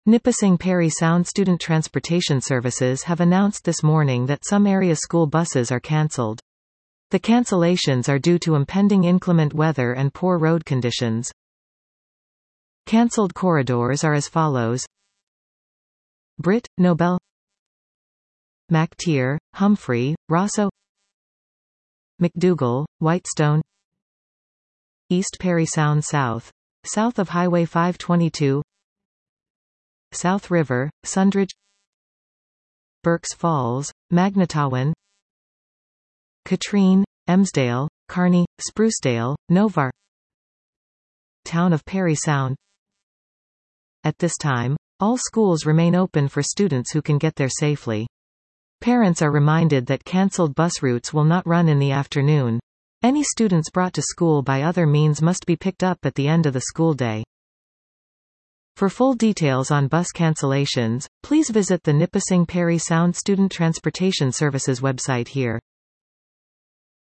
Nipissing Parry Sound Student Transportation Services have announced this morning that some area school buses are cancelled. The cancellations are due to impending inclement weather and poor road conditions. Cancelled corridors are as follows: Britt, Nobel, MacTier, Humphrey, Rosso, McDougall, Whitestone, East Parry Sound south of Highway 522, South River, Sundridge, Burkes Falls, Magnetawan, Katrine, Emsdale, Kearney, Sprucedale, Novar, Town of Parry Sound. At this time, all schools remain open for students who can get there safely. Parents are reminded that cancelled bus routes will not run in the afternoon. Any students brought to school by other means must be picked up at the end of the school day. For full details on bus cancellations, please visit the Nipissing Parry Sound Student Transportation Services website here.